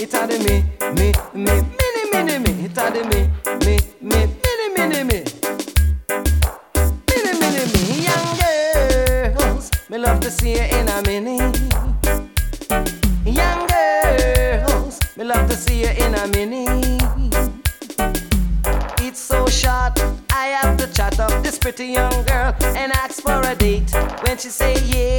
It a the me. It a the me. Young girls, me love to see you in a mini. Young girls, me love to see you in a mini. It's so short, I have to chat up this pretty young girl and ask for a date. When she say yeah,